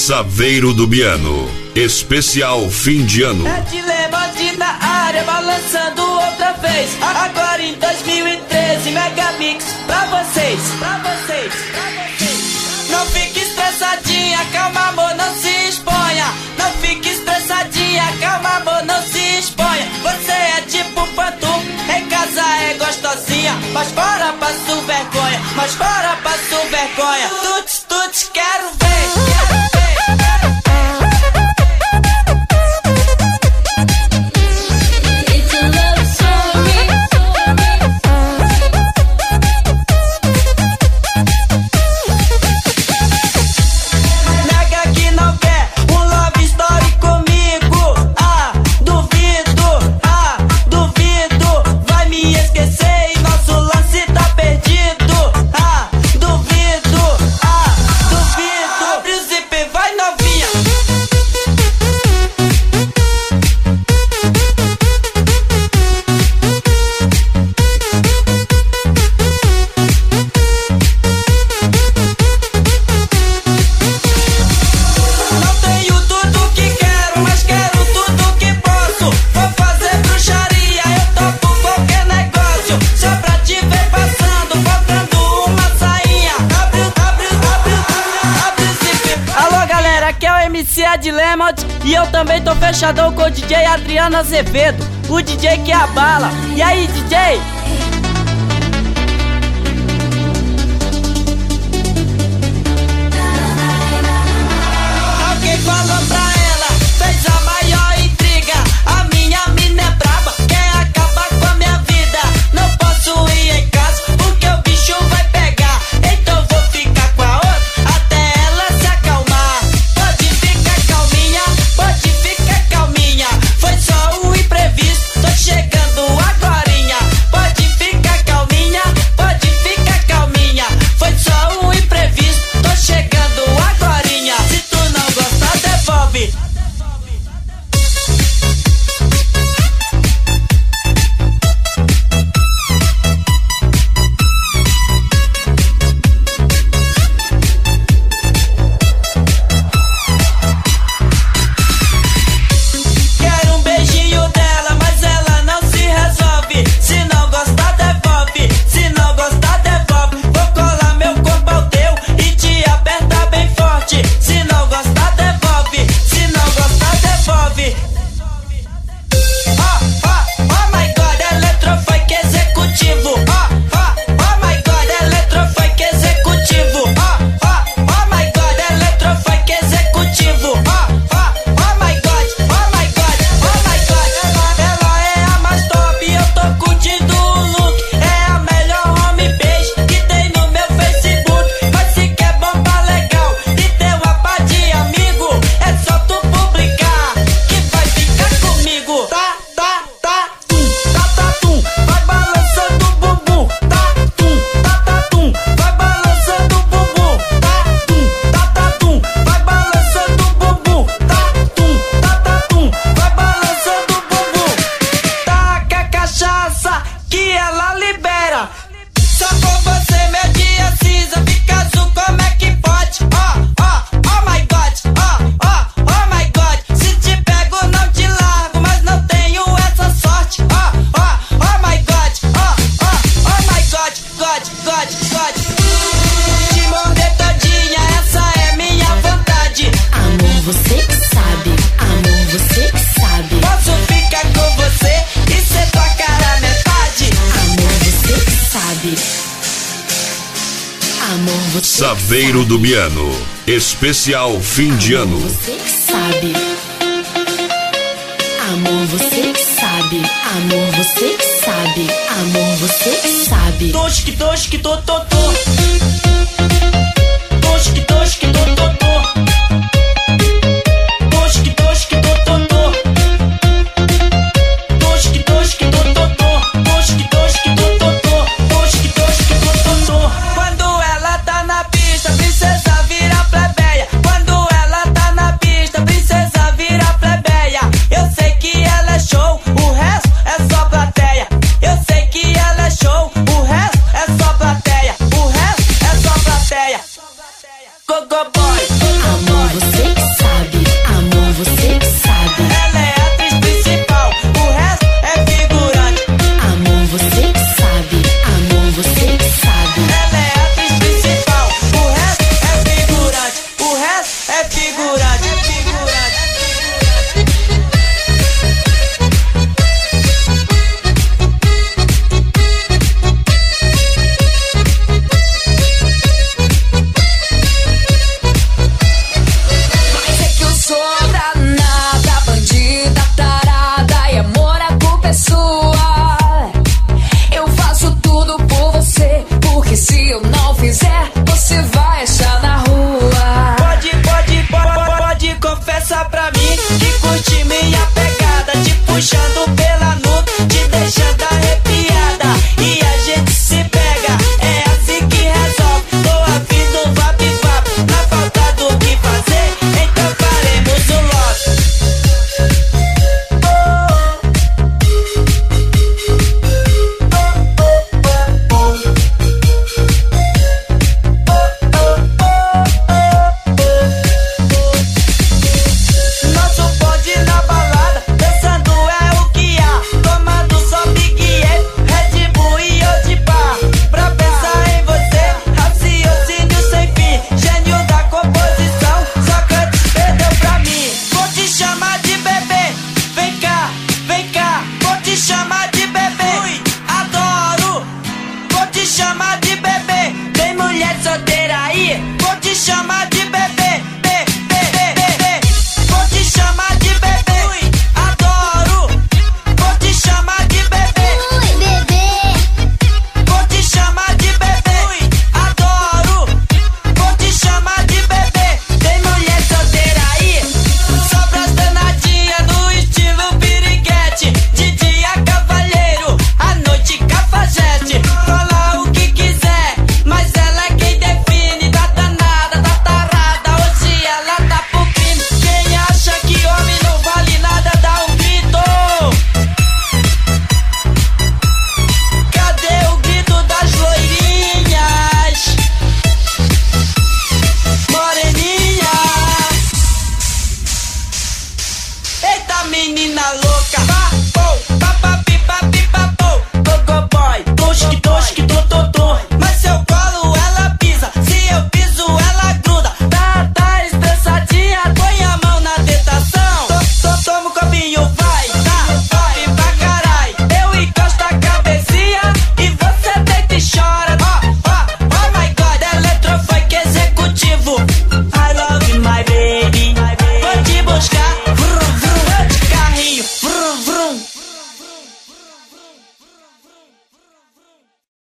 Saveiro do Biano, especial fim de ano. É Dilemode na área, balançando outra vez. Agora em 2013, Megamix pra vocês, pra vocês, pra vocês. Não fique estressadinha, calma amor, não se exponha. Não fique estressadinha, calma amor, não se exponha. Você é tipo Pantu, em casa é gostosinha, mas fora passo vergonha, mas fora passo vergonha. Tuts, tuts, quero ver, quero ver. Dilemode, e eu também tô fechadão com o DJ Adriano Azevedo, o DJ que abala. E aí, DJ? Alguém falou pra ela, fez a maior intriga. A minha mina é braba, quer acabar com a minha vida. Não posso ir em casa porque o bicho vai pegar. Então vou ficar com a outra até ela se acalmar. Pode ficar calminha, foi só um imprevisto, tô chegando agorinha. Pode ficar calminha, foi só um imprevisto, tô chegando agorinha. Se tu não gostar, devolve. Saveiro do Biano, especial fim de ano. Você que sabe. Amor, você que sabe. Amor, você que sabe. Amor, você que sabe. Tosque, tosque, tô.